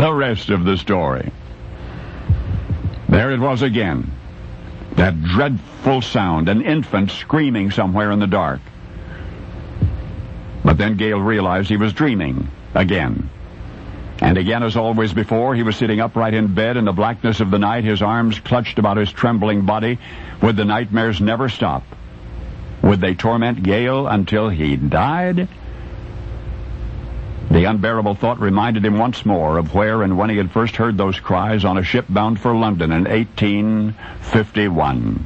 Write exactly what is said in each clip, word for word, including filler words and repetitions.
the rest of the story. There it was again. That dreadful sound, an infant screaming somewhere in the dark. But then Gale realized he was dreaming again. And again, as always before, he was sitting upright in bed in the blackness of the night, his arms clutched about his trembling body. Would the nightmares never stop? Would they torment Gale until he died? The unbearable thought reminded him once more of where and when he had first heard those cries on a ship bound for London in eighteen fifty-one.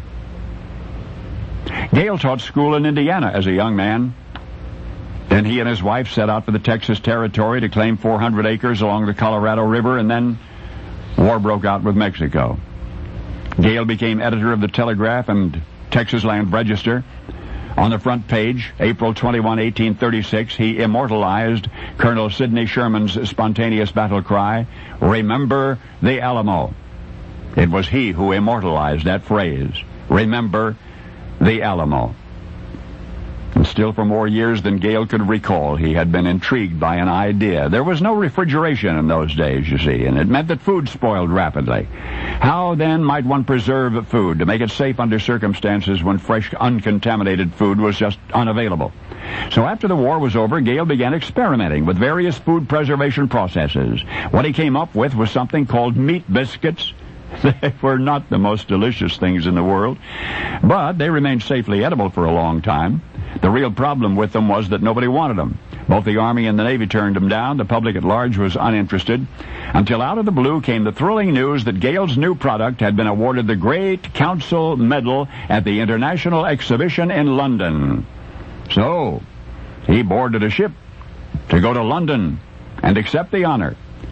Gale taught school in Indiana as a young man. Then he and his wife set out for the Texas Territory to claim four hundred acres along the Colorado River, and then war broke out with Mexico. Gale became editor of the Telegraph and Texas Land Register. On the front page, April twenty-first, eighteen thirty-six, he immortalized Colonel Sidney Sherman's spontaneous battle cry, "Remember the Alamo." It was he who immortalized that phrase, "Remember the Alamo." And still for more years than Gale could recall, he had been intrigued by an idea. There was no refrigeration in those days, you see, and it meant that food spoiled rapidly. How, then, might one preserve food to make it safe under circumstances when fresh, uncontaminated food was just unavailable? So after the war was over, Gale began experimenting with various food preservation processes. What he came up with was something called meat biscuits. They were not the most delicious things in the world, but they remained safely edible for a long time. The real problem with them was that nobody wanted them. Both the Army and the Navy turned them down. The public at large was uninterested, until out of the blue came the thrilling news that Gale's new product had been awarded the Great Council Medal at the International Exhibition in London. So, he boarded a ship to go to London and accept the honor.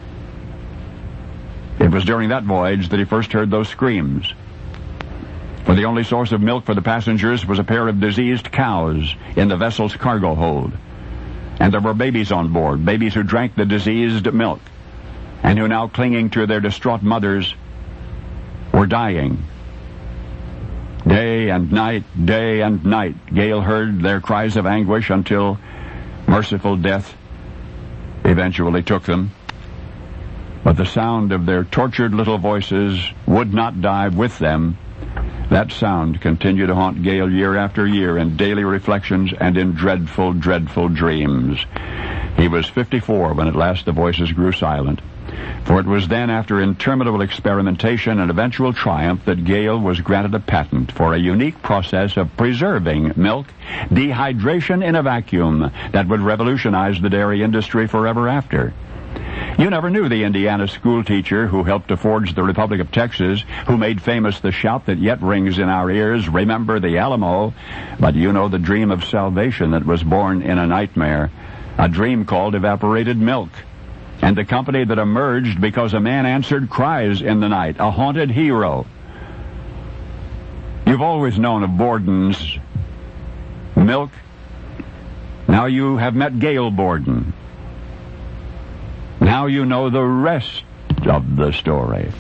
It was during that voyage that he first heard those screams. For the only source of milk for the passengers was a pair of diseased cows in the vessel's cargo hold. And there were babies on board, babies who drank the diseased milk, and who now, clinging to their distraught mothers, were dying. Day and night, day and night, Gale heard their cries of anguish until merciful death eventually took them. But the sound of their tortured little voices would not die with them. That sound continued to haunt Gale year after year in daily reflections and in dreadful, dreadful dreams. He was fifty-four when at last the voices grew silent. For it was then, after interminable experimentation and eventual triumph, that Gale was granted a patent for a unique process of preserving milk, dehydration in a vacuum, that would revolutionize the dairy industry forever after. You never knew the Indiana school teacher who helped to forge the Republic of Texas, who made famous the shout that yet rings in our ears, "Remember the Alamo," but you know the dream of salvation that was born in a nightmare, a dream called evaporated milk, and the company that emerged because a man answered cries in the night, a haunted hero. You've always known of Borden's milk. Now you have met Gale Borden. Now you know the rest of the story.